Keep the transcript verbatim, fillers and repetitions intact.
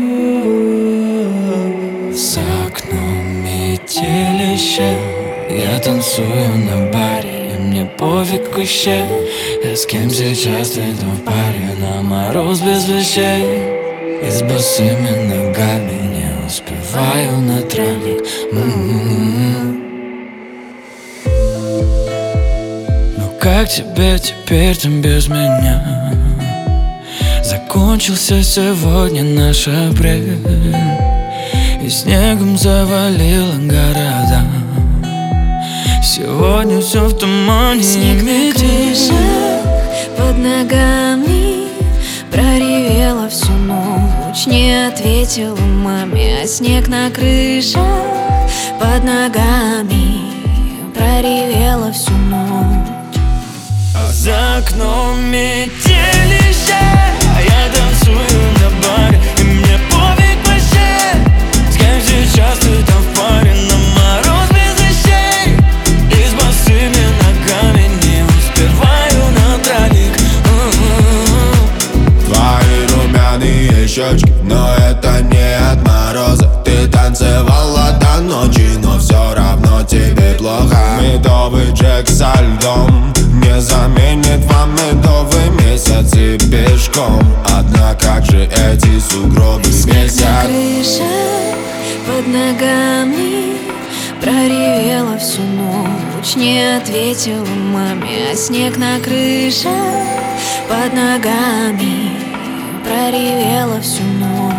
За окном метелище, я танцую на баре, и мне пофиг вообще. Я с кем сейчас ты в паре, на мороз без вещей. И с босыми ногами не успеваю на тралик. М-м-м. Ну как тебе теперь там без меня? Закончился сегодня наш апрель, и снегом завалило города. Сегодня все в тумане. Снег на крышах под ногами проревела всю ночь, не ответила маме. А снег на крышах под ногами проревела всю ночь. А за окном метелище, а я танцую на баре, и мне пофиг вообще. С кем сейчас ты там в паре, на мороз без вещей. И с босыми ногами не успеваю на тралик. Твои румяные щечки, но это не от мороза. Ты танцевала до ночи, но все равно тебе плохо. Медовый джек со льдом не заменит вам медовый месяц и пешком. Однако как же эти сугробы Снег месяц. на крышах под ногами проревела всю ночь, не ответила маме. А снег на крышах под ногами проревела всю ночь.